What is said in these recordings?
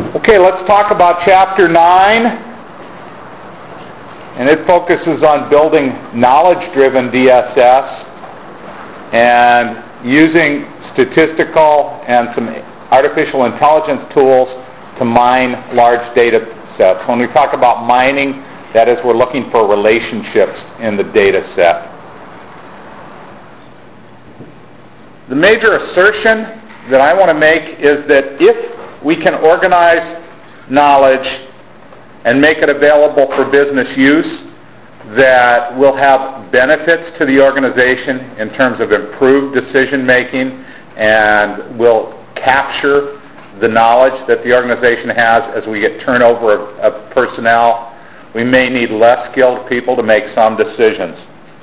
Okay, let's talk about Chapter 9, and it focuses on building knowledge-driven DSS and using statistical and some artificial intelligence tools to mine large data sets. When we talk about mining, that is, we're looking for relationships in the data set. The major assertion that I want to make is that if we can organize knowledge and make it available for business use, that will have benefits to the organization in terms of improved decision making and will capture the knowledge that the organization has as we get turnover of personnel. We may need less skilled people to make some decisions.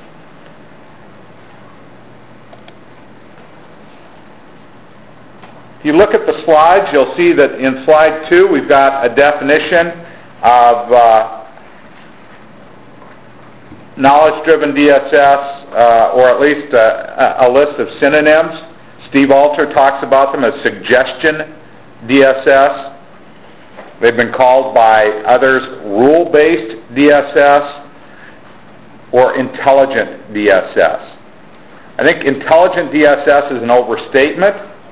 If you look at the slides, you'll see that in slide 2 we've got a definition of knowledge-driven DSS, or at least a list of synonyms. Steve Alter talks about them as suggestion DSS. They've been called by others rule-based DSS or intelligent DSS. I think intelligent DSS is an overstatement.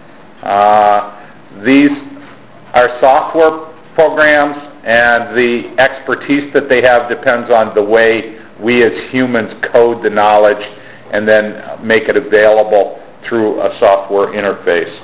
These are software programs, and the expertise that they have depends on the way we as humans code the knowledge and then make it available through a software interface.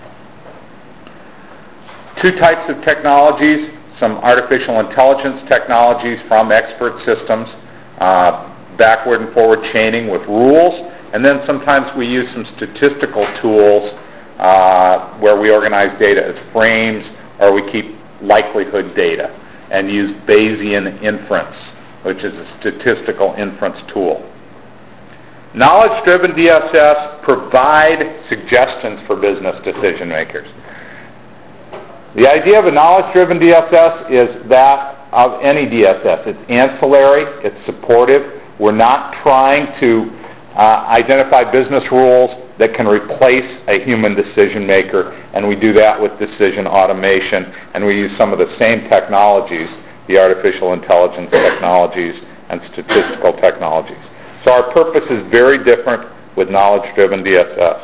Two types of technologies: some artificial intelligence technologies from expert systems, backward and forward chaining with rules, and then sometimes we use some statistical tools where we organize data as frames, or we keep likelihood data and use Bayesian inference, which is a statistical inference tool. Knowledge-driven DSS provide suggestions for business decision makers. The idea of a knowledge-driven DSS is that of any DSS. It's ancillary, it's supportive. We're not trying to identify business rules that can replace a human decision maker, and we do that with decision automation, and we use some of the same technologies, the artificial intelligence technologies and statistical technologies. So our purpose is very different with knowledge-driven DSS.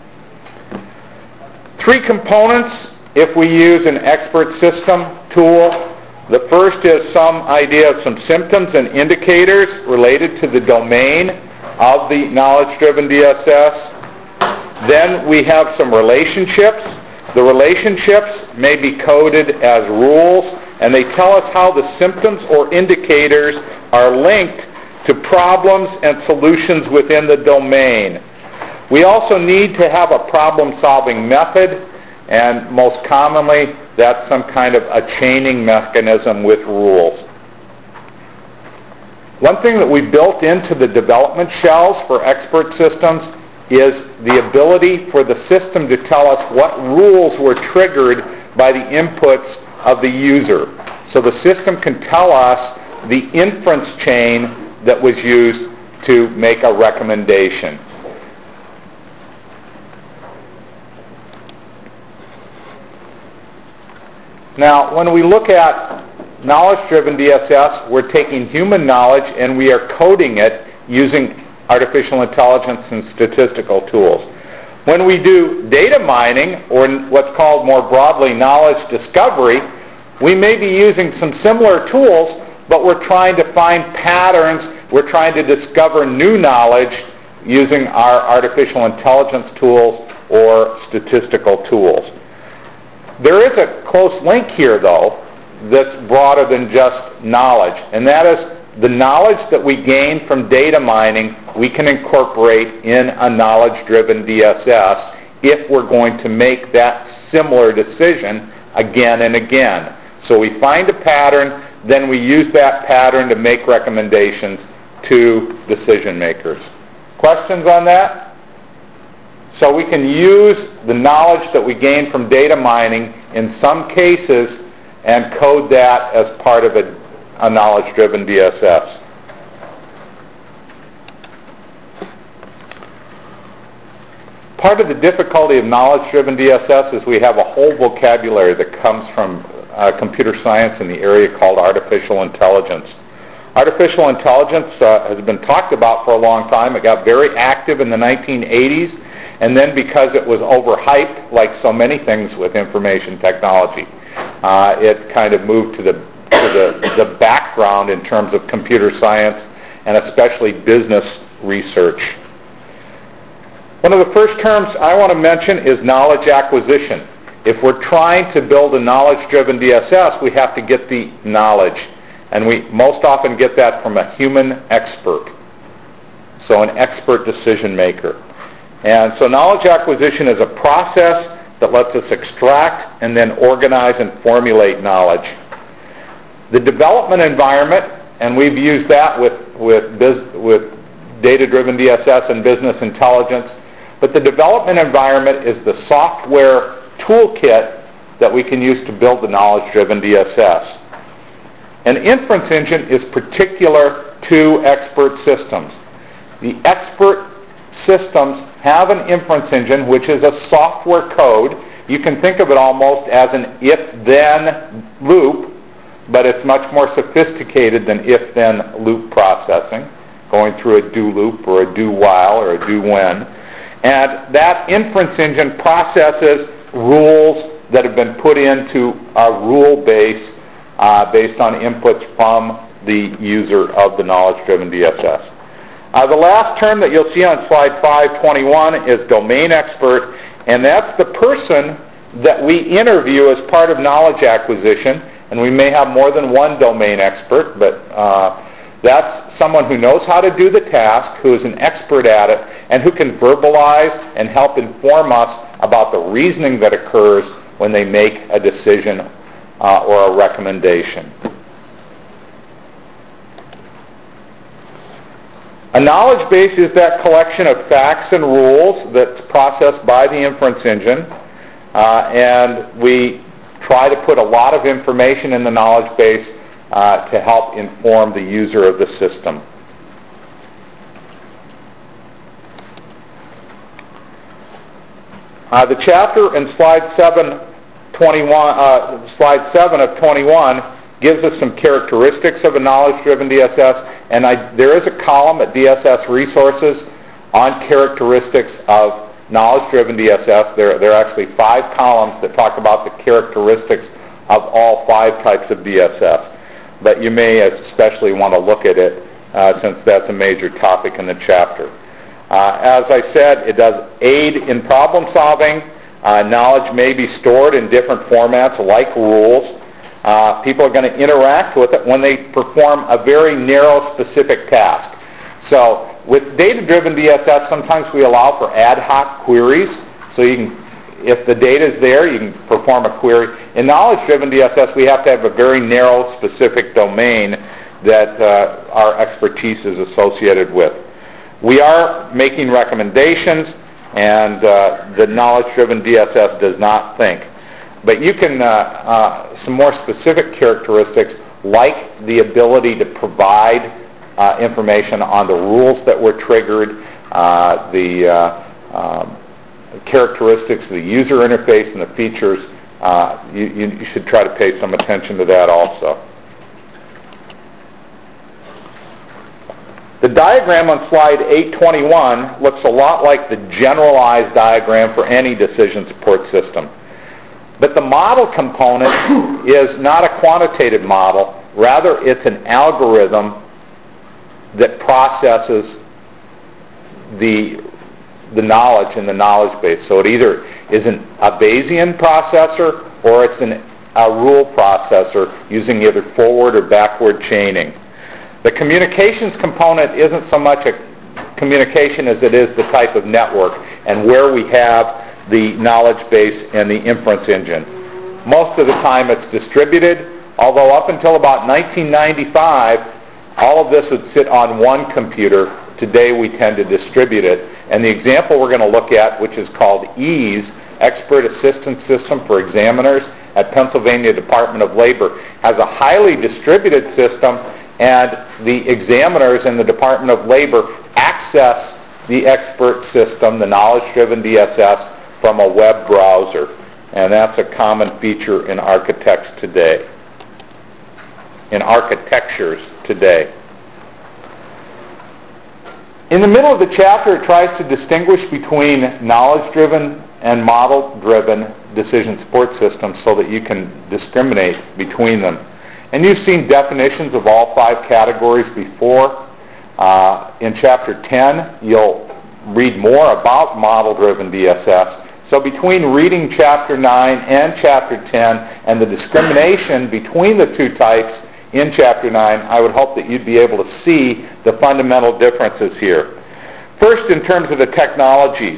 3 components if we use an expert system tool. The first is some idea of some symptoms and indicators related to the domain of the knowledge-driven DSS. Then we have some relationships. The relationships may be coded as rules, and they tell us how the symptoms or indicators are linked to problems and solutions within the domain. We also need to have a problem-solving method, and most commonly that's some kind of a chaining mechanism with rules. One thing that we built into the development shells for expert systems is the ability for the system to tell us what rules were triggered by the inputs of the user. So the system can tell us the inference chain that was used to make a recommendation. Now, when we look at knowledge-driven DSS, we're taking human knowledge and we are coding it using artificial intelligence and statistical tools. When we do data mining, or what's called more broadly knowledge discovery, we may be using some similar tools, but we're trying to find patterns. We're trying to discover new knowledge using our artificial intelligence tools or statistical tools. There is a close link here, though, that's broader than just knowledge, and that is the knowledge that we gain from data mining we can incorporate in a knowledge-driven DSS if we're going to make that similar decision again and again. So we find a pattern, then we use that pattern to make recommendations to decision makers. Questions on that? So we can use the knowledge that we gain from data mining in some cases and code that as part of a knowledge-driven DSS. Part of the difficulty of knowledge-driven DSS is we have a whole vocabulary that comes from computer science in the area called artificial intelligence. Artificial intelligence has been talked about for a long time. It got very active in the 1980s, and then because it was overhyped, like so many things with information technology, it kind of moved to the background in terms of computer science and especially business research. One of the first terms I want to mention is knowledge acquisition. If we're trying to build a knowledge-driven DSS, we have to get the knowledge. And we most often get that from a human expert, so an expert decision maker. And so knowledge acquisition is a process that lets us extract and then organize and formulate knowledge. The development environment, and we've used that with data-driven DSS and business intelligence, but the development environment is the software toolkit that we can use to build the knowledge-driven DSS. An inference engine is particular to expert systems. The expert systems have an inference engine, which is a software code. You can think of it almost as an if-then loop, but it's much more sophisticated than if-then loop processing, going through a do loop or a do while or a do when. And that inference engine processes rules that have been put into a rule base based on inputs from the user of the knowledge-driven DSS. The last term that you'll see on slide 521 is domain expert, and that's the person that we interview as part of knowledge acquisition, and we may have more than one domain expert, but that's someone who knows how to do the task, who is an expert at it, and who can verbalize and help inform us about the reasoning that occurs when they make a decision or a recommendation. A knowledge base is that collection of facts and rules that's processed by the inference engine, and we try to put a lot of information in the knowledge base to help inform the user of the system. The chapter in slide 7 of 21 gives us some characteristics of a knowledge-driven DSS, and there is a column at DSS Resources on characteristics of knowledge-driven DSS. There are actually 5 columns that talk about the characteristics of all 5 types of DSS, but you may especially want to look at it since that's a major topic in the chapter. As I said, it does aid in problem solving. Knowledge may be stored in different formats like rules. People are going to interact with it when they perform a very narrow specific task. So with data-driven DSS, sometimes we allow for ad hoc queries. So you can, if the data is there, you can perform a query. In knowledge-driven DSS, we have to have a very narrow specific domain that our expertise is associated with. We are making recommendations, and the knowledge-driven DSS does not think. But you can, some more specific characteristics, like the ability to provide information on the rules that were triggered, the characteristics of the user interface and the features, you should try to pay some attention to that also. The diagram on slide 821 looks a lot like the generalized diagram for any decision support system. But the model component is not a quantitative model. Rather, it's an algorithm that processes the knowledge in the knowledge base. So it either is a Bayesian processor or it's a rule processor using either forward or backward chaining. The communications component isn't so much a communication as it is the type of network and where we have the knowledge base and the inference engine. Most of the time it's distributed, although up until about 1995, all of this would sit on one computer. Today we tend to distribute it. And the example we're going to look at, which is called EASE, Expert Assistance System for Examiners at Pennsylvania Department of Labor, has a highly distributed system, and the examiners in the Department of Labor access the expert system, the knowledge-driven DSS, from a web browser. And that's a common feature in architects today, in architectures today. In the middle of the chapter, it tries to distinguish between knowledge-driven and model-driven decision support systems so that you can discriminate between them. And you've seen definitions of all 5 categories before. In Chapter 10, you'll read more about model-driven DSS. So between reading Chapter 9 and Chapter 10 and the discrimination between the 2 types in Chapter 9, I would hope that you'd be able to see the fundamental differences here. First, in terms of the technologies,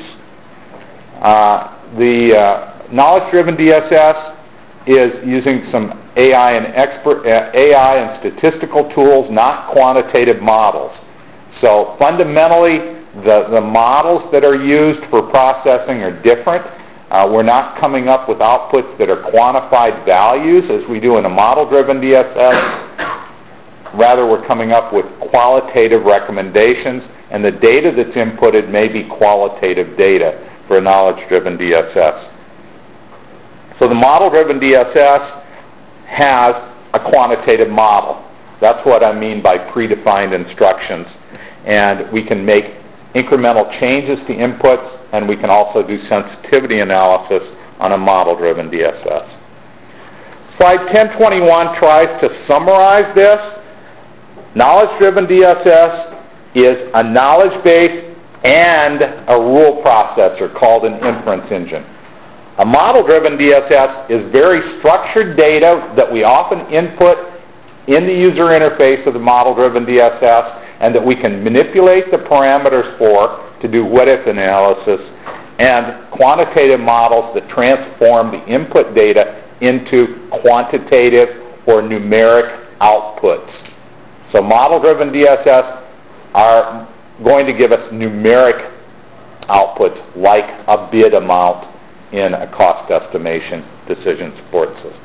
the knowledge-driven DSS is using some AI and statistical tools, not quantitative models. So fundamentally, the models that are used for processing are different. We're not coming up with outputs that are quantified values as we do in a model-driven DSS. Rather, we're coming up with qualitative recommendations, and the data that's inputted may be qualitative data for a knowledge-driven DSS. So the model-driven DSS has a quantitative model. That's what I mean by predefined instructions. And we can make incremental changes to inputs, and we can also do sensitivity analysis on a model-driven DSS. Slide 1021 tries to summarize this. Knowledge-driven DSS is a knowledge base and a rule processor called an inference engine. A model-driven DSS is very structured data that we often input in the user interface of the model-driven DSS and that we can manipulate the parameters for to do what-if analysis, and quantitative models that transform the input data into quantitative or numeric outputs. So model-driven DSS are going to give us numeric outputs like a bid amount in a cost estimation decision support system.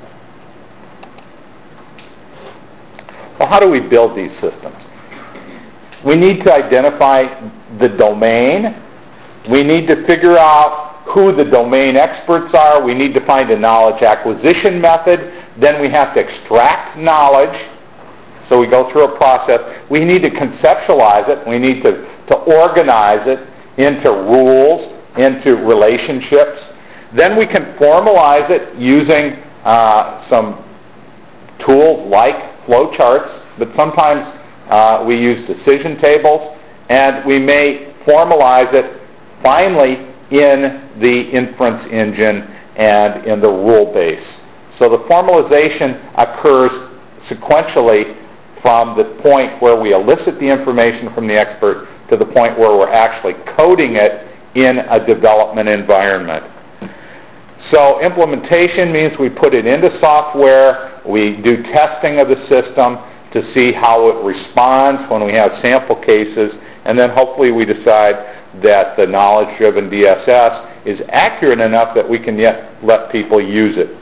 Well, how do we build these systems? We need to identify the domain. We need to figure out who the domain experts are. We need to find a knowledge acquisition method. Then we have to extract knowledge. So we go through a process. We need to conceptualize it. We need to organize it into rules, into relationships. Then we can formalize it using some tools like flowcharts, but sometimes we use decision tables, and we may formalize it finally in the inference engine and in the rule base. So the formalization occurs sequentially from the point where we elicit the information from the expert to the point where we're actually coding it in a development environment. So implementation means we put it into software, we do testing of the system to see how it responds when we have sample cases, and then hopefully we decide that the knowledge-driven DSS is accurate enough that we can yet let people use it.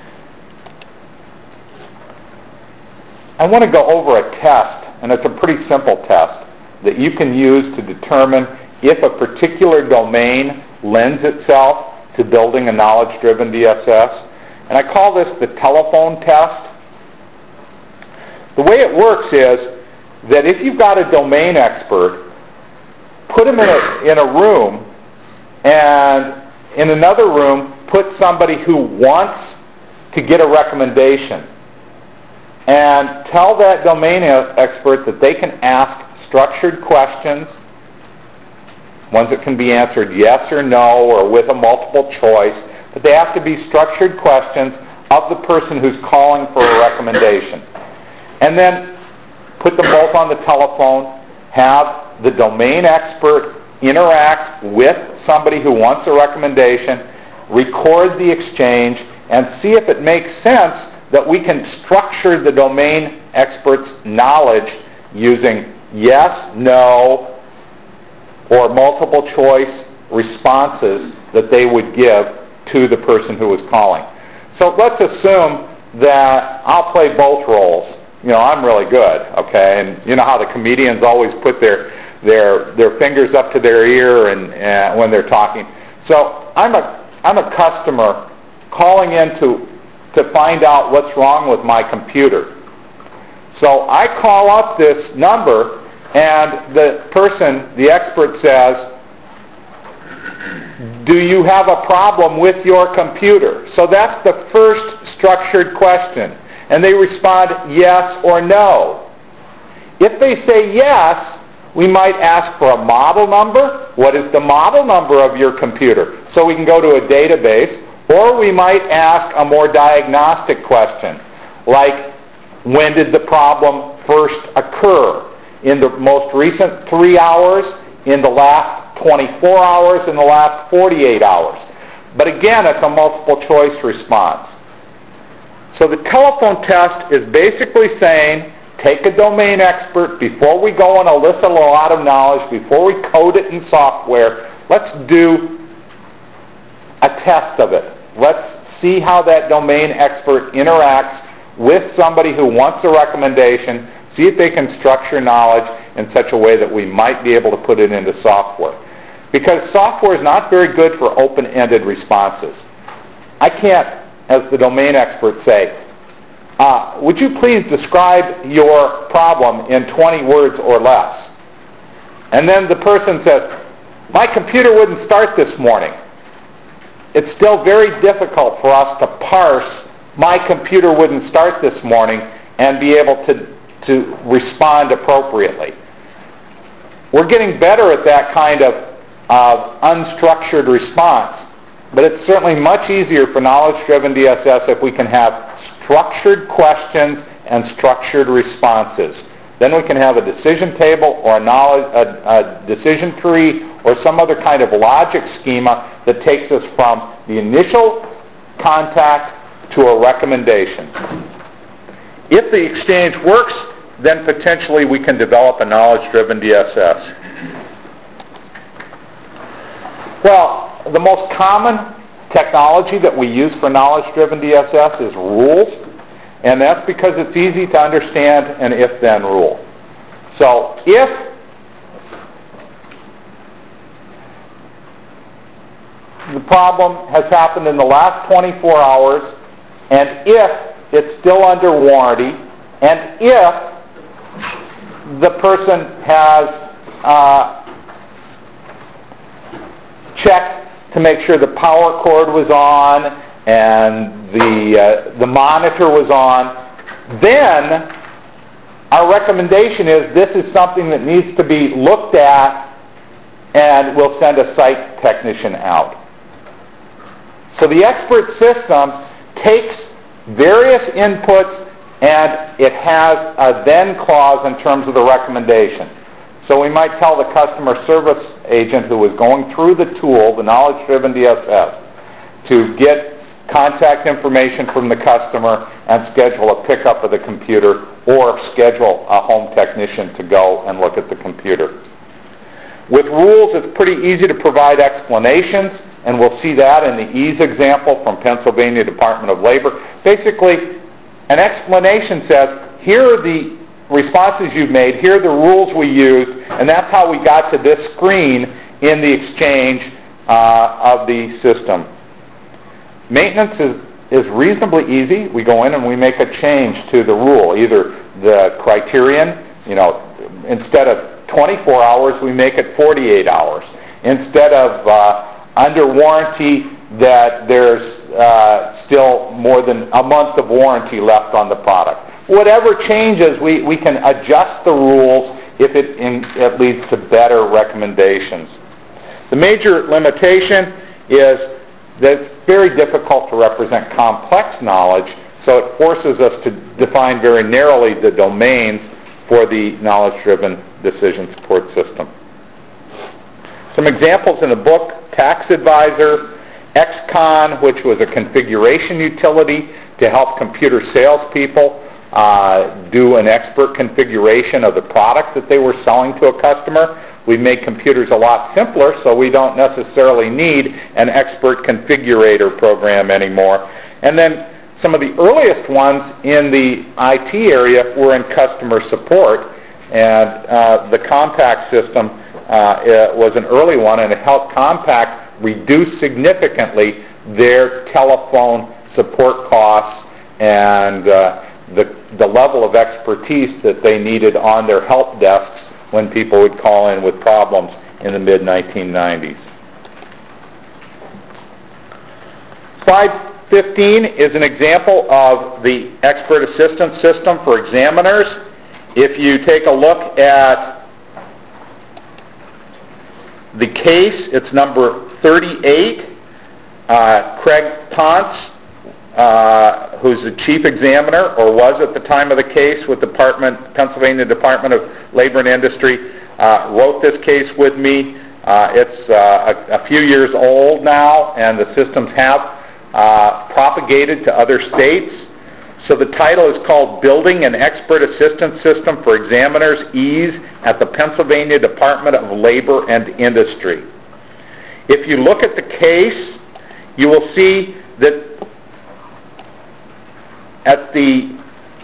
I want to go over a test, and it's a pretty simple test that you can use to determine if a particular domain lends itself to building a knowledge-driven DSS. And I call this the telephone test. The way it works is that if you've got a domain expert, put them in a room, and in another room, put somebody who wants to get a recommendation. And tell that domain expert that they can ask structured questions, ones that can be answered yes or no or with a multiple choice, but they have to be structured questions of the person who's calling for a recommendation. And then put them both on the telephone, have the domain expert interact with somebody who wants a recommendation, record the exchange, and see if it makes sense that we can structure the domain expert's knowledge using yes, no, or multiple choice responses that they would give to the person who was calling. So let's assume that I'll play both roles. You know, I'm really good, okay? And you know how the comedians always put their fingers up to their ear and when they're talking. So I'm a customer calling in to find out what's wrong with my computer. So I call up this number, and the person, the expert, says, do you have a problem with your computer? So that's the first structured question. And they respond yes or no. If they say yes, we might ask for a model number. What is the model number of your computer? So we can go to a database. Or we might ask a more diagnostic question, like, when did the problem first occur? In the most recent 3 hours, in the last 24 hours, in the last 48 hours. But again, it's a multiple choice response. So the telephone test is basically saying, take a domain expert before we go and elicit a lot of knowledge, before we code it in software. Let's do a test of it. Let's see how that domain expert interacts with somebody who wants a recommendation, see if they can structure knowledge in such a way that we might be able to put it into software. Because software is not very good for open-ended responses. I can't, as the domain expert, say, would you please describe your problem in 20 words or less? And then the person says, my computer wouldn't start this morning. It's still very difficult for us to parse, my computer wouldn't start this morning, and be able to respond appropriately. We're getting better at that kind of unstructured response, but it's certainly much easier for knowledge-driven DSS if we can have structured questions and structured responses. Then we can have a decision table or a decision tree or some other kind of logic schema that takes us from the initial contact to a recommendation. If the exchange works, then potentially we can develop a knowledge-driven DSS. Well, the most common technology that we use for knowledge-driven DSS is rules, and that's because it's easy to understand an if-then rule. So if the problem has happened in the last 24 hours, and if it's still under warranty, and if the person has checked to make sure the power cord was on and the monitor was on, then our recommendation is this is something that needs to be looked at, and we'll send a site technician out. So the expert system takes various inputs and it has a then clause in terms of the recommendation. So we might tell the customer service agent who is going through the tool, the knowledge-driven DSS, to get contact information from the customer and schedule a pickup of the computer or schedule a home technician to go and look at the computer. With rules, it's pretty easy to provide explanations, and we'll see that in the EASE example from Pennsylvania Department of Labor. Basically, an explanation says, here are the responses you've made, here are the rules we used, and that's how we got to this screen in the exchange of the system. Maintenance is reasonably easy. We go in and we make a change to the rule, either the criterion, instead of 24 hours, we make it 48 hours. Instead of under warranty, that there's still more than a month of warranty left on the product. Whatever changes, we can adjust the rules if it leads to better recommendations. The major limitation is that it's very difficult to represent complex knowledge, so it forces us to define very narrowly the domains for the knowledge-driven decision support system. Some examples in the book: Tax Advisor, XCon, which was a configuration utility to help computer salespeople do an expert configuration of the product that they were selling to a customer. We make computers a lot simpler, so we don't necessarily need an expert configurator program anymore. And then some of the earliest ones in the IT area were in customer support, and the Compact system was an early one, and it helped Compact reduce significantly their telephone support costs and the level of expertise that they needed on their help desks when people would call in with problems in the mid-1990s. Slide 15 is an example of the expert assistance system for examiners. If you take a look at the case, it's number 38. Craig Ponce, who's the chief examiner, or was at the time of the case with Pennsylvania Department of Labor and Industry, wrote this case with me. It's a few years old now, and the systems have propagated to other states. So the title is called Building an Expert Assistance System for Examiners, Ease at the Pennsylvania Department of Labor and Industry. If you look at the case, you will see that at the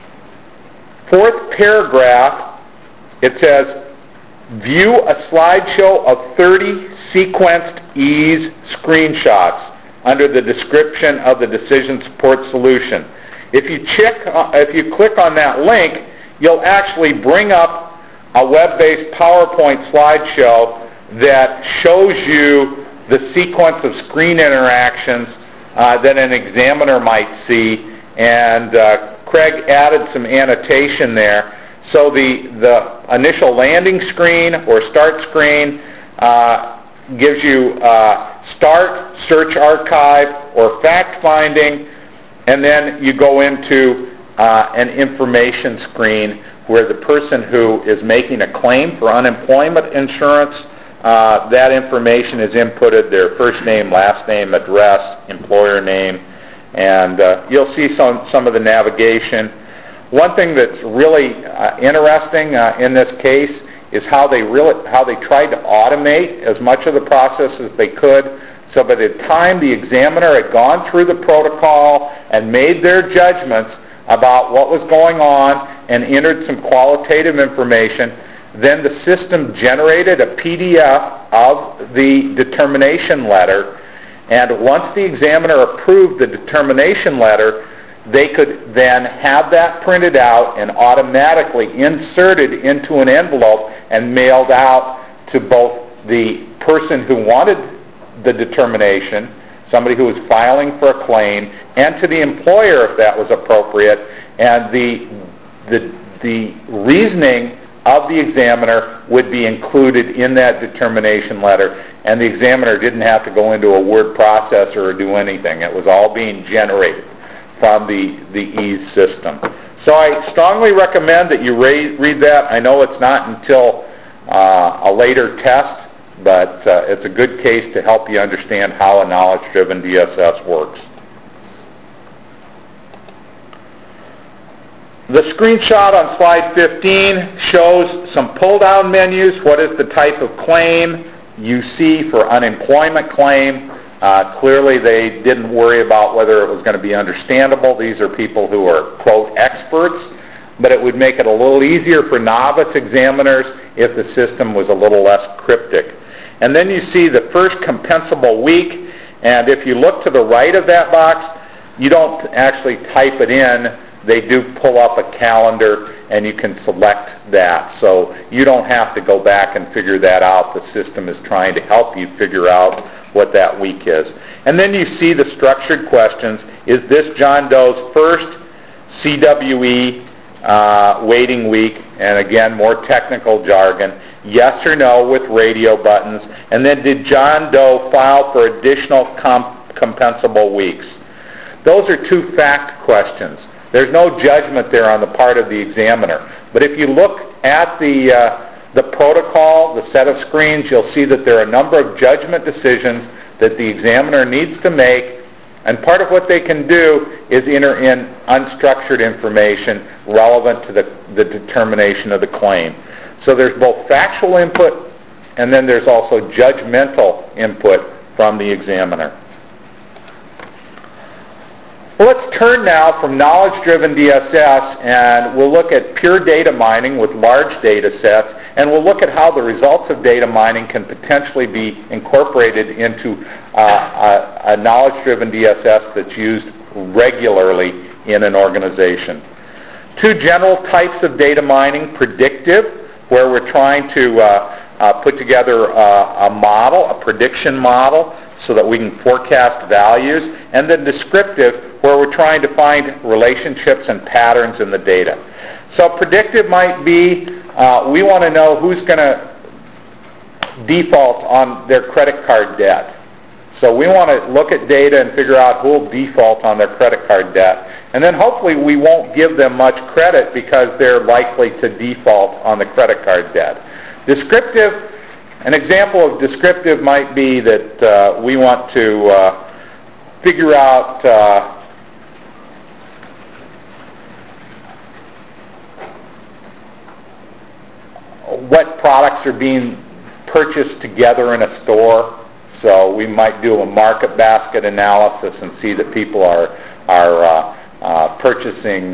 fourth paragraph, it says, view a slideshow of 30 sequenced ease screenshots under the description of the decision support solution. If you click on that link, you'll actually bring up a web-based PowerPoint slideshow that shows you the sequence of screen interactions that an examiner might see, and Craig added some annotation there. So the initial landing screen or start screen gives you start, search archive, or fact finding, and then you go into an information screen where the person who is making a claim for unemployment insurance, that information is inputted, their first name, last name, address, employer name, and you'll see some of the navigation. One thing that's really interesting in this case is how they tried to automate as much of the process as they could. So by the time the examiner had gone through the protocol and made their judgments about what was going on and entered some qualitative information, then the system generated a PDF of the determination letter, and once the examiner approved the determination letter, they could then have that printed out and automatically inserted into an envelope and mailed out to both the person who wanted the determination, somebody who was filing for a claim, and to the employer if that was appropriate, and the reasoning of the examiner would be included in that determination letter, and the examiner didn't have to go into a word processor or do anything. It was all being generated from the EASE system. So I strongly recommend that you read that. I know it's not until a later test, but it's a good case to help you understand how a knowledge-driven DSS works. The screenshot on slide 15 shows some pull-down menus. What is the type of claim you see for unemployment claim? Clearly they didn't worry about whether it was going to be understandable. These are people who are, quote, experts, but it would make it a little easier for novice examiners if the system was a little less cryptic. And then you see the first compensable week, and if you look to the right of that box, you don't actually type it in. They do pull up a calendar, and you can select that. So you don't have to go back and figure that out. The system is trying to help you figure out what that week is. And then you see the structured questions. Is this John Doe's first CWE waiting week? And again, more technical jargon. Yes or no with radio buttons. And then did John Doe file for additional compensable weeks? Those are two fact questions. There's no judgment there on the part of the examiner. But if you look at the protocol, the set of screens, you'll see that there are a number of judgment decisions that the examiner needs to make, and part of what they can do is enter in unstructured information relevant to the determination of the claim. So there's both factual input, and then there's also judgmental input from the examiner. Well, let's turn now from knowledge-driven DSS, and we'll look at pure data mining with large data sets and we'll look at how the results of data mining can potentially be incorporated into a knowledge-driven DSS that's used regularly in an organization. Two general types of data mining: predictive, where we're trying to put together a model, a prediction model, so that we can forecast values, and then descriptive, where we're trying to find relationships and patterns in the data. So predictive might be, we want to know who's going to default on their credit card debt. So we want to look at data and figure out who will default on their credit card debt. And then hopefully we won't give them much credit because they're likely to default on the credit card debt. Descriptive, an example of descriptive might be that we want to figure out what products are being purchased together in a store. So we might do a market basket analysis and see that people are purchasing,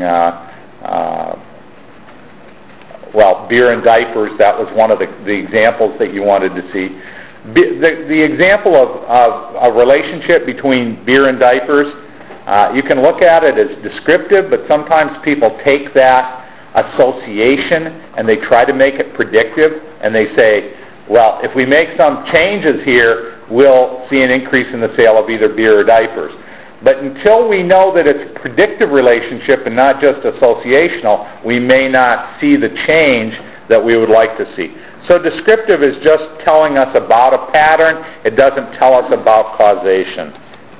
beer and diapers. That was one of the examples that you wanted to see. The example of a relationship between beer and diapers, you can look at it as descriptive, but sometimes people take that association and they try to make it predictive, and they say, well, if we make some changes here, we'll see an increase in the sale of either beer or diapers. But until we know that it's a predictive relationship and not just associational, we may not see the change that we would like to see. So descriptive is just telling us about a pattern. It doesn't tell us about causation.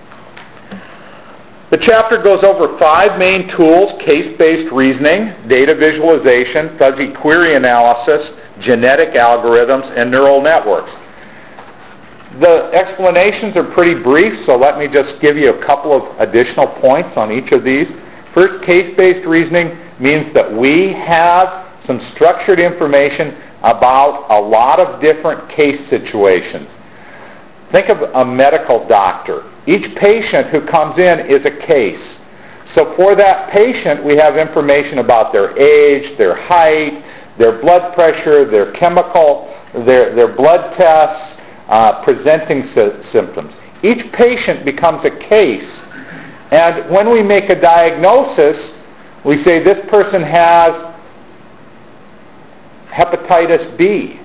The chapter goes over 5 main tools: case-based reasoning, data visualization, fuzzy query analysis, genetic algorithms, and neural networks. The explanations are pretty brief, so let me just give you a couple of additional points on each of these. First, case-based reasoning means that we have some structured information about a lot of different case situations. Think of a medical doctor. Each patient who comes in is a case. So for that patient, we have information about their age, their height, their blood pressure, their chemical, their blood tests, presenting symptoms. Each patient becomes a case, and when we make a diagnosis, we say this person has hepatitis B.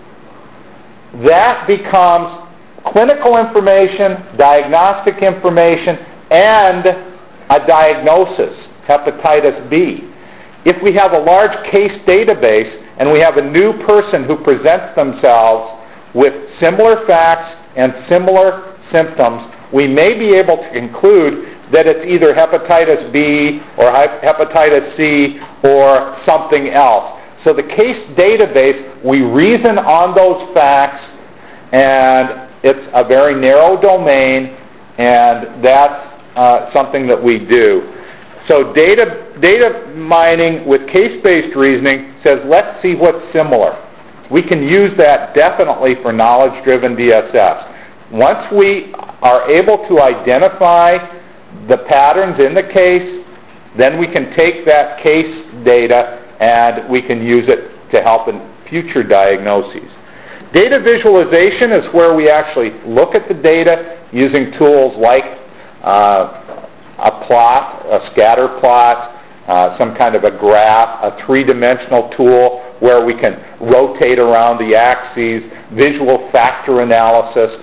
That becomes clinical information, diagnostic information, and a diagnosis, hepatitis B. If we have a large case database and we have a new person who presents themselves with similar facts and similar symptoms, we may be able to conclude that it's either hepatitis B or hepatitis C or something else. So the case database, we reason on those facts, and it's a very narrow domain, and that's something that we do. So data mining with case-based reasoning says, let's see what's similar. We can use that definitely for knowledge-driven DSS. Once we are able to identify the patterns in the case, then we can take that case data and we can use it to help in future diagnoses. Data visualization is where we actually look at the data using tools like a plot, a scatter plot, some kind of a graph, a three-dimensional tool where we can rotate around the axes, visual factor analysis.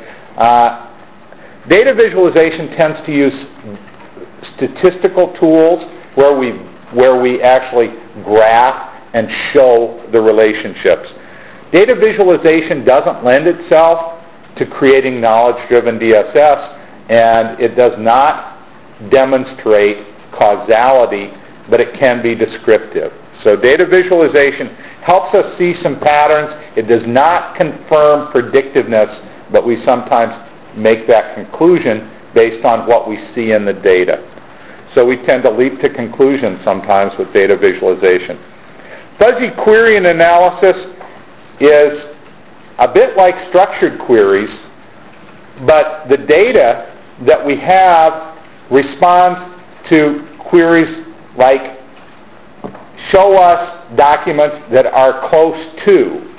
Data visualization tends to use statistical tools where we actually graph and show the relationships. Data visualization doesn't lend itself to creating knowledge-driven DSS, and it does not demonstrate causality, but it can be descriptive. So data visualization helps us see some patterns. It does not confirm predictiveness, but we sometimes make that conclusion based on what we see in the data. So we tend to leap to conclusions sometimes with data visualization. Fuzzy query and analysis is a bit like structured queries, but the data that we have responds to queries like show us documents that are close to.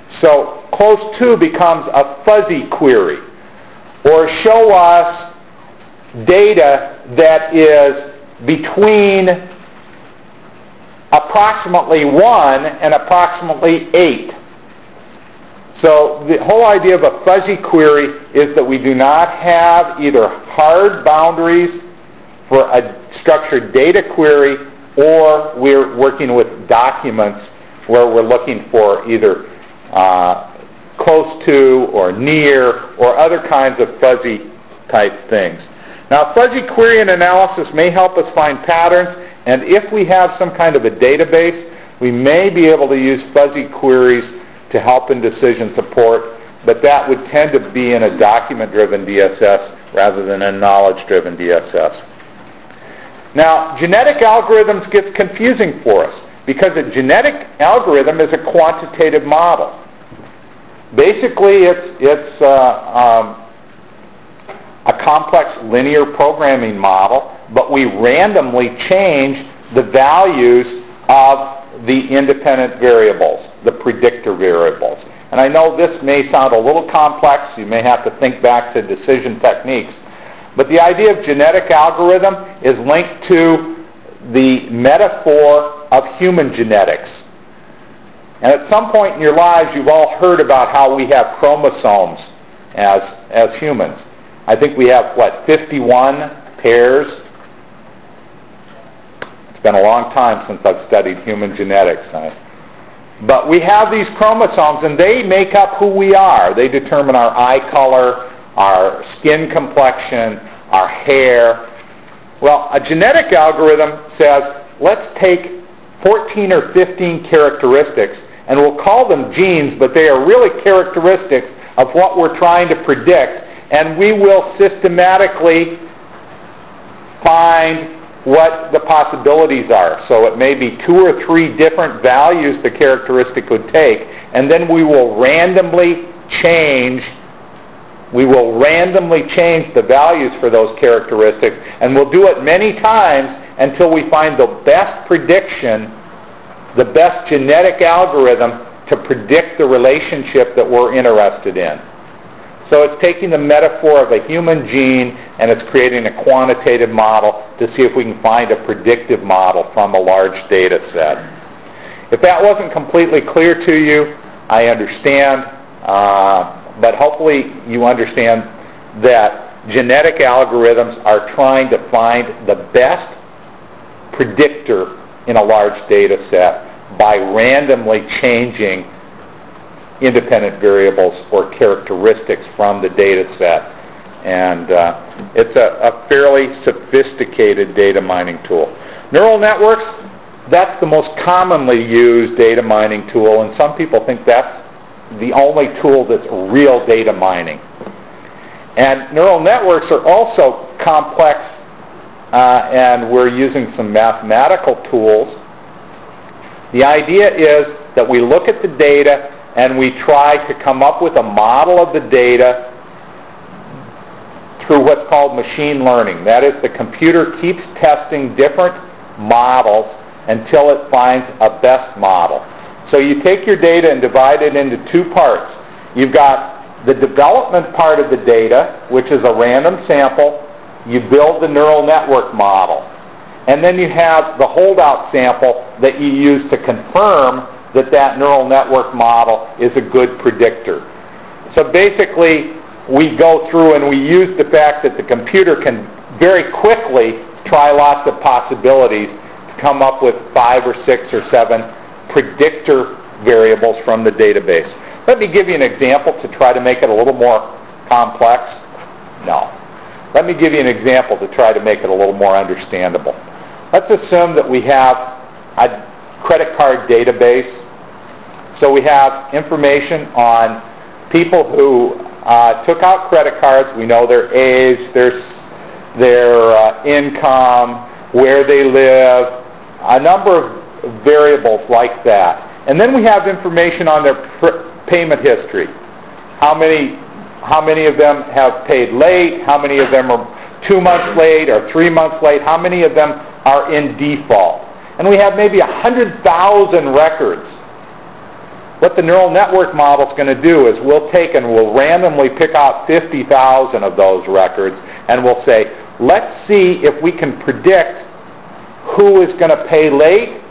So close to becomes a fuzzy query. Or show us data that is between approximately 1 and approximately 8. So the whole idea of a fuzzy query is that we do not have either hard boundaries for a structured data query, or we're working with documents where we're looking for either close to or near or other kinds of fuzzy type things. Now, fuzzy query and analysis may help us find patterns, and if we have some kind of a database, we may be able to use fuzzy queries to help in decision support, but that would tend to be in a document-driven DSS rather than a knowledge-driven DSS. Now, genetic algorithms get confusing for us because a genetic algorithm is a quantitative model. Basically, it's a complex linear programming model, but we randomly change the values of the independent variables, the predictor variables. And I know this may sound a little complex. You may have to think back to decision techniques. But the idea of genetic algorithm is linked to the metaphor of human genetics. And at some point in your lives, you've all heard about how we have chromosomes as humans. I think we have, 51 pairs? It's been a long time since I've studied human genetics. But we have these chromosomes, and they make up who we are. They determine our eye color, our skin complexion, our hair. Well, a genetic algorithm says, let's take 14 or 15 characteristics, and we'll call them genes, but they are really characteristics of what we're trying to predict, and we will systematically find what the possibilities are. So it may be 2 or 3 different values the characteristic would take, and then we will randomly change the values for those characteristics, and we'll do it many times until we find the best prediction, the best genetic algorithm to predict the relationship that we're interested in. So it's taking the metaphor of a human gene and it's creating a quantitative model to see if we can find a predictive model from a large data set. If that wasn't completely clear to you, I understand, but hopefully you understand that genetic algorithms are trying to find the best predictor in a large data set by randomly changing independent variables or characteristics from the data set. And it's a fairly sophisticated data mining tool. Neural networks, that's the most commonly used data mining tool, and some people think that's the only tool that's real data mining. And neural networks are also complex, and we're using some mathematical tools. The idea is that we look at the data and we try to come up with a model of the data through what's called machine learning. That is, the computer keeps testing different models until it finds a best model. So you take your data and divide it into 2 parts. You've got the development part of the data, which is a random sample. You build the neural network model. And then you have the holdout sample that you use to confirm that neural network model is a good predictor. So basically, we go through and we use the fact that the computer can very quickly try lots of possibilities to come up with 5 or 6 or 7 predictor variables from the database. Let me give you an example to try to make it a little more complex. No. Let me give you an example to try to make it a little more understandable. Let's assume that we have a credit card database. So we have information on people who took out credit cards. We know their age, their income, where they live, a number of variables like that. And then we have information on their payment history. How many of them have paid late? How many of them are 2 months late or 3 months late? How many of them are in default? And we have maybe 100,000 records What the neural network model is going to do is we'll take and we'll randomly pick out 50,000 of those records, and we'll say, let's see if we can predict who is going to pay late,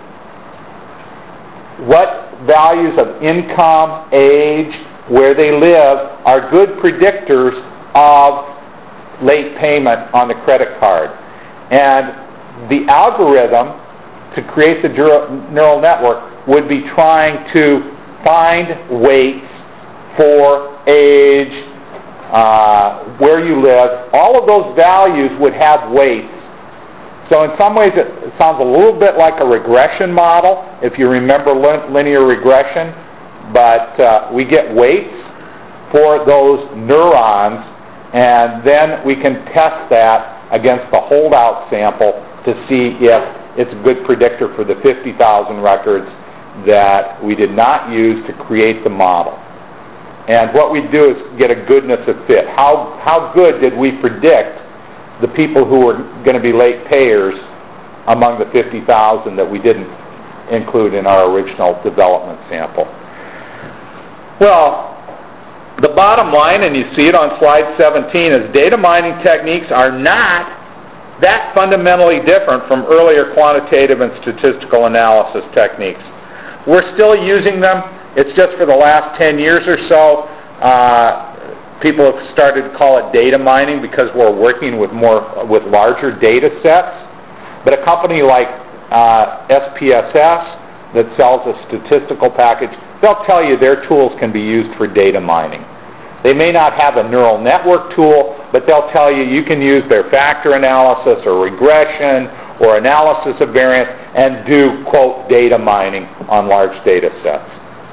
what values of income, age, where they live are good predictors of late payment on the credit card. And the algorithm to create the neural network would be trying to find weights for age, where you live. All of those values would have weights. So in some ways it sounds a little bit like a regression model, if you remember linear regression, but we get weights for those neurons, and then we can test that against the holdout sample to see if it's a good predictor for the 50,000 records that we did not use to create the model. And what we do is get a goodness of fit. How good did we predict the people who were going to be late payers among the 50,000 that we didn't include in our original development sample? Well, the bottom line, and you see it on slide 17, is data mining techniques are not that fundamentally different from earlier quantitative and statistical analysis techniques. We're still using them. It's just for the last 10 years or so, people have started to call it data mining because we're working with larger data sets. But a company like SPSS that sells a statistical package, they'll tell you their tools can be used for data mining. They may not have a neural network tool, but they'll tell you you can use their factor analysis or regression or analysis of variance and do, quote, data mining on large data sets.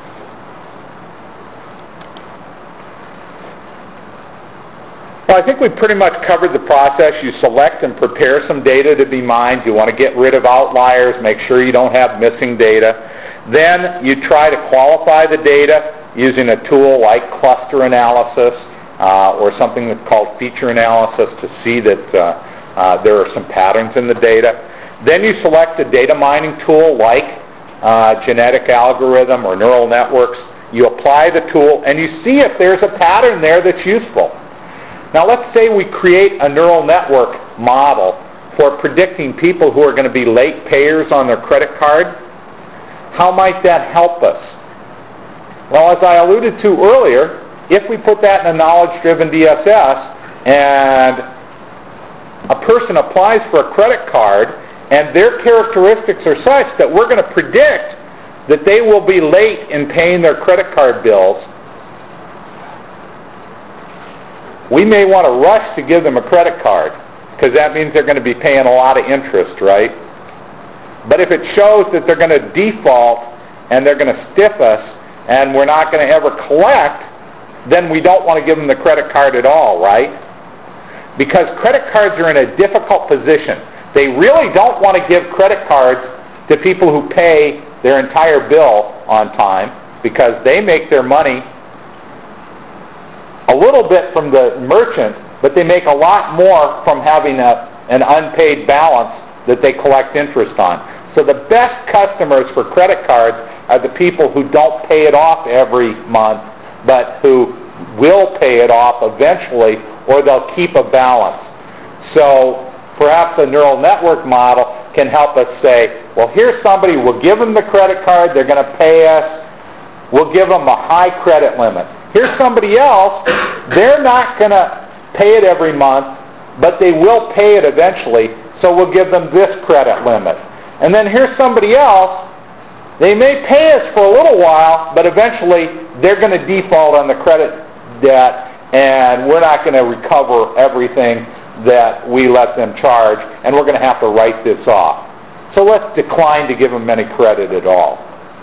Well, I think we've pretty much covered the process. You select and prepare some data to be mined. You want to get rid of outliers, make sure you don't have missing data. Then you try to qualify the data using a tool like cluster analysis or something that's called feature analysis to see that there are some patterns in the data. Then you select a data mining tool like genetic algorithm or neural networks. You apply the tool and you see if there's a pattern there that's useful. Now let's say we create a neural network model for predicting people who are going to be late payers on their credit card. How might that help us? Well, as I alluded to earlier, if we put that in a knowledge-driven DSS and a person applies for a credit card and their characteristics are such that we're going to predict that they will be late in paying their credit card bills, we may want to rush to give them a credit card because that means they're going to be paying a lot of interest, right? But if it shows that they're going to default and they're going to stiff us and we're not going to ever collect, then we don't want to give them the credit card at all, right? Because credit cards are in a difficult position. They really don't want to give credit cards to people who pay their entire bill on time because they make their money a little bit from the merchant, but they make a lot more from having an unpaid balance that they collect interest on. So the best customers for credit cards are the people who don't pay it off every month, but who will pay it off eventually, or they'll keep a balance. So perhaps a neural network model can help us say, well, here's somebody, we'll give them the credit card, they're going to pay us, we'll give them a high credit limit. Here's somebody else, they're not going to pay it every month, but they will pay it eventually, so we'll give them this credit limit. And then here's somebody else, they may pay us for a little while, but eventually they're going to default on the credit debt, and we're not going to recover everything that we let them charge, and we're going to have to write this off. So let's decline to give them any credit at all.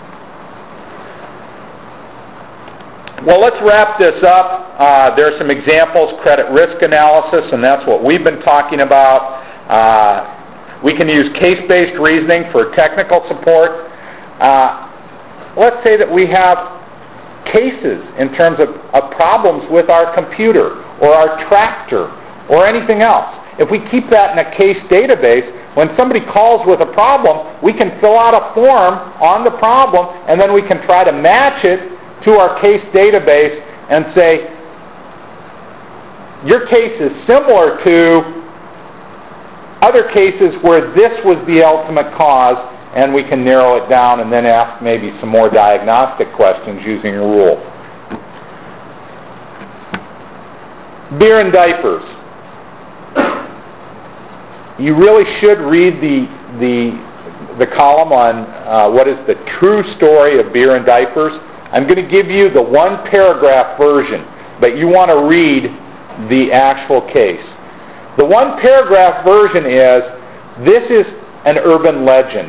Well, let's wrap this up. There are some examples, credit risk analysis, and that's what we've been talking about. We can use case-based reasoning for technical support. Let's say that we have cases in terms of problems with our computer or our tractor or anything else. If we keep that in a case database, when somebody calls with a problem, we can fill out a form on the problem, and then we can try to match it to our case database and say, your case is similar to other cases where this was the ultimate cause, and we can narrow it down and then ask maybe some more diagnostic questions using a rule. Beer and diapers. You really should read the column on what is the true story of beer and diapers. I'm going to give you the one paragraph version, but you want to read the actual case. The one paragraph version is, this is an urban legend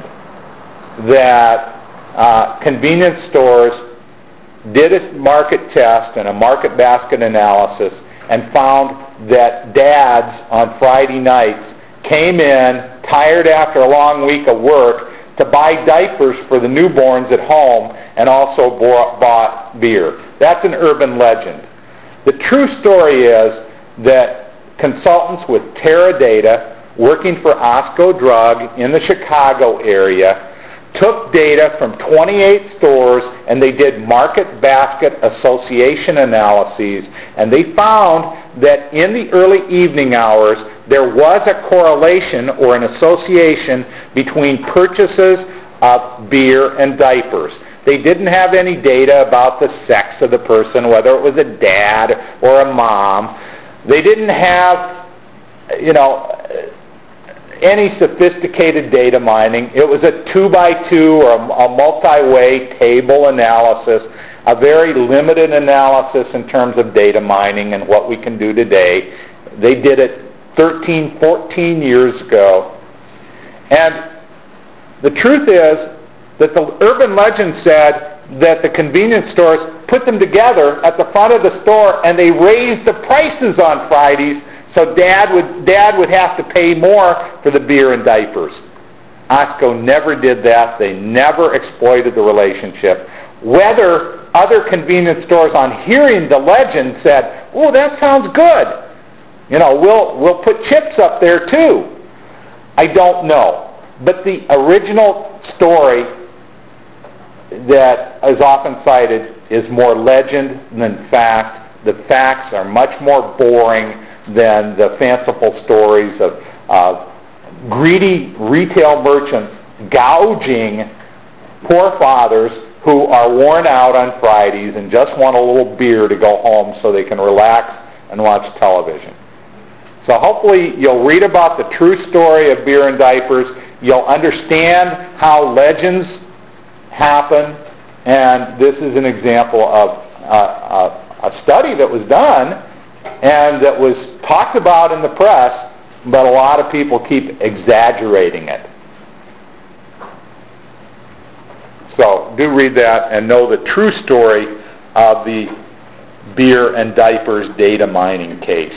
that convenience stores did a market test and a market basket analysis and found that dads on Friday nights came in tired after a long week of work to buy diapers for the newborns at home and also bought beer. That's an urban legend. The true story is that consultants with Teradata working for Osco Drug in the Chicago area took data from 28 stores and they did market basket association analyses, and they found that in the early evening hours there was a correlation or an association between purchases of beer and diapers. They didn't have any data about the sex of the person, whether it was a dad or a mom. They didn't have, any sophisticated data mining. It was a 2x2 or a multi-way table analysis, a very limited analysis in terms of data mining and what we can do today. They did it 13, 14 years ago. And the truth is that the urban legend said that the convenience stores put them together at the front of the store and they raised the prices on Fridays so dad would have to pay more for the beer and diapers. Osco never did that. They never exploited the relationship. Whether other convenience stores on hearing the legend said, oh, that sounds good. We'll put chips up there too. I don't know. But the original story that is often cited is more legend than fact. The facts are much more boring than the fanciful stories of greedy retail merchants gouging poor fathers who are worn out on Fridays and just want a little beer to go home so they can relax and watch television. So hopefully you'll read about the true story of beer and diapers. You'll understand how legends happen, and this is an example of a study that was done and that was talked about in the press, but a lot of people keep exaggerating it. So do read that and know the true story of the beer and diapers data mining case.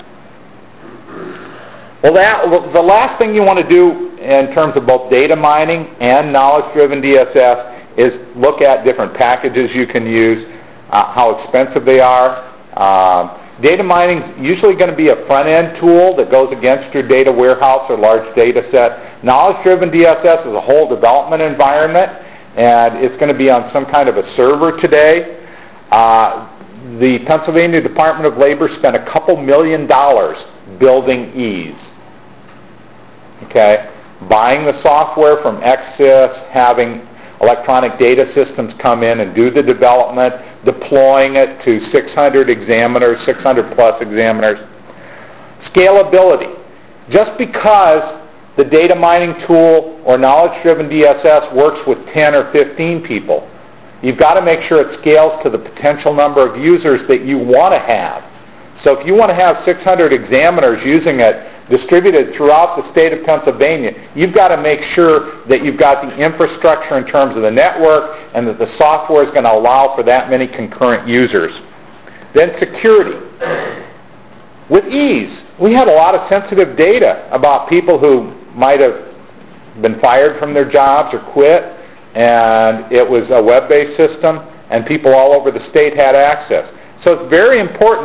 Well, the last thing you want to do in terms of both data mining and knowledge-driven DSS is look at different packages you can use, how expensive they are. Data mining is usually going to be a front-end tool that goes against your data warehouse or large data set. Knowledge-driven DSS is a whole development environment, and it's going to be on some kind of a server today. The Pennsylvania Department of Labor spent a couple $1 million building EASE. Okay? Buying the software from Exsys, having electronic data systems come in and do the development, deploying it to 600 examiners, 600 plus examiners. Scalability. Just because the data mining tool or knowledge-driven DSS works with 10 or 15 people, you've got to make sure it scales to the potential number of users that you want to have. So if you want to have 600 examiners using it distributed throughout the state of Pennsylvania, you've got to make sure that you've got the infrastructure in terms of the network and that the software is going to allow for that many concurrent users. Then security. With EASE, we had a lot of sensitive data about people who might have been fired from their jobs or quit, and it was a web-based system, and people all over the state had access. So it's very important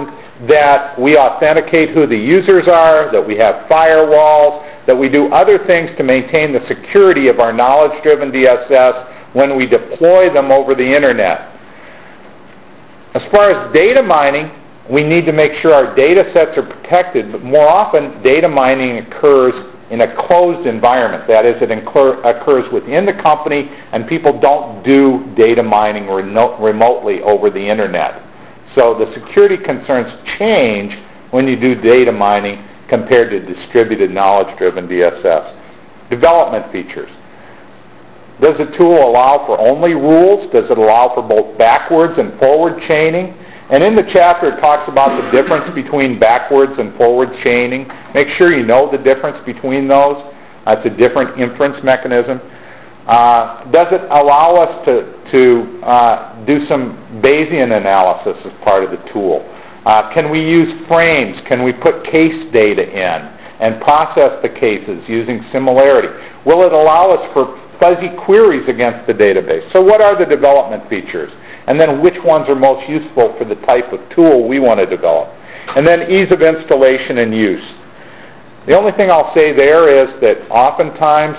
that we authenticate who the users are, that we have firewalls, that we do other things to maintain the security of our knowledge-driven DSS when we deploy them over the internet. As far as data mining, we need to make sure our data sets are protected, but more often data mining occurs in a closed environment. That is, it occurs within the company and people don't do data mining remotely over the internet. So the security concerns change when you do data mining compared to distributed knowledge-driven DSS. Development features. Does the tool allow for only rules? Does it allow for both backwards and forward chaining? And in the chapter it talks about the difference between backwards and forward chaining. Make sure you know the difference between those. It's a different inference mechanism. Does it allow us to do some Bayesian analysis as part of the tool? Can we use frames? Can we put case data in and process the cases using similarity? Will it allow us for fuzzy queries against the database? So what are the development features? And then which ones are most useful for the type of tool we want to develop? And then ease of installation and use. The only thing I'll say there is that oftentimes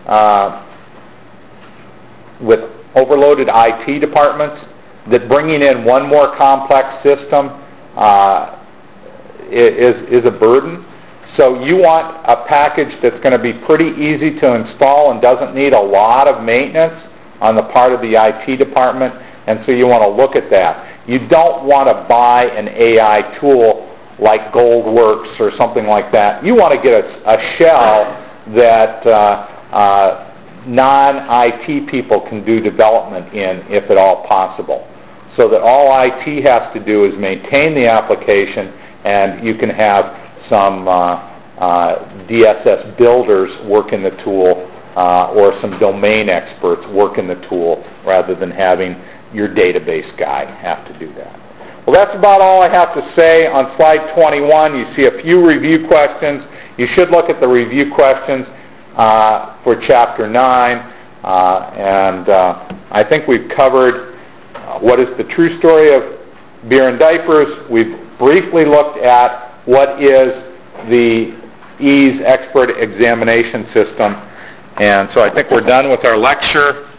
with overloaded IT departments, that bringing in one more complex system is a burden. So you want a package that's going to be pretty easy to install and doesn't need a lot of maintenance on the part of the IT department, and so you want to look at that. You don't want to buy an AI tool like GoldWorks or something like that. You want to get a shell that non-IT people can do development in, if at all possible, so that all IT has to do is maintain the application, and you can have some DSS builders work in the tool or some domain experts work in the tool rather than having your database guy have to do that. Well, that's about all I have to say. On slide 21, you see a few review questions. You should look at the review questions for Chapter 9. And I think we've covered what is the true story of beer and diapers. We've briefly looked at what is the EASE expert examination system. And so I think we're done with our lecture.